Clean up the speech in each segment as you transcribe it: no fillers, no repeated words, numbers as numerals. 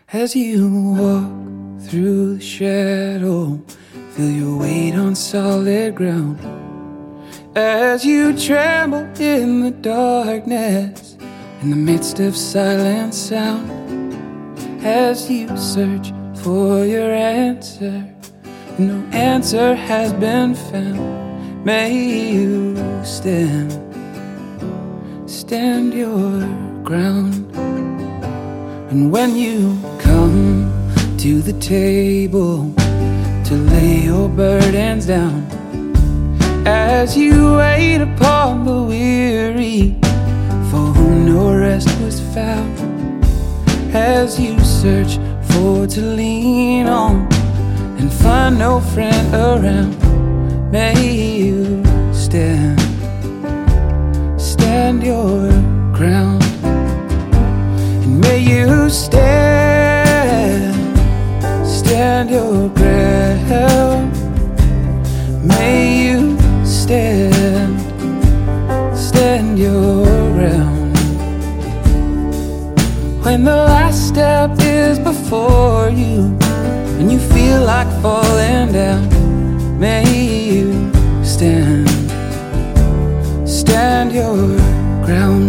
As you walk through the shadow, feel your weight on solid ground. As you tremble in the darkness, in the midst of silent sound. As you search for your answer, and no answer has been found, may you stand your ground. And when you come to the table to lay your burdens down, as you wait upon the weary, for whom no rest was found, as you search for to lean on and find no friend around, may you stand your ground. And may you stand your ground. May you stand your ground. When the last step is before you and you feel like falling down, may you stand your ground.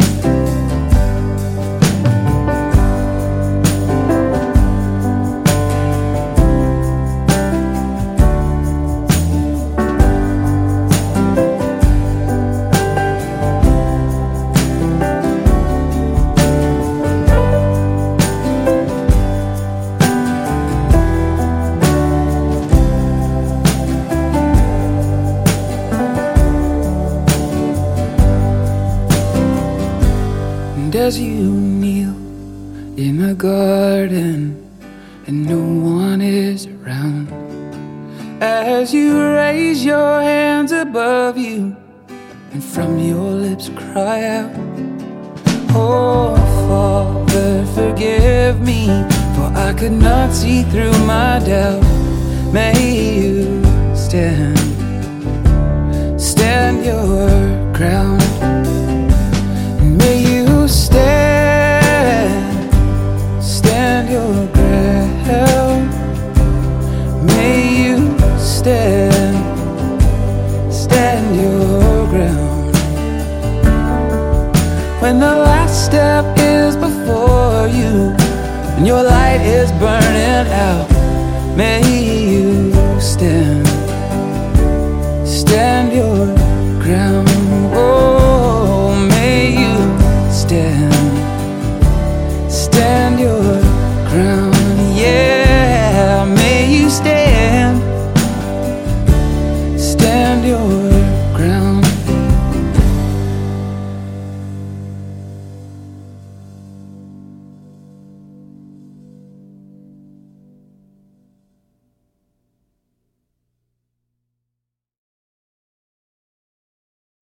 And as you kneel in the garden and no one is around, as you raise your hands above you and from your lips cry out, oh Father, forgive me, for I could not see through my doubt. May you stand your ground. May you stand your ground. May you stand your ground. When the last step is before you and your light is burning out, may you stand your ground. Oh, may you stand your ground. Yeah, may you stand your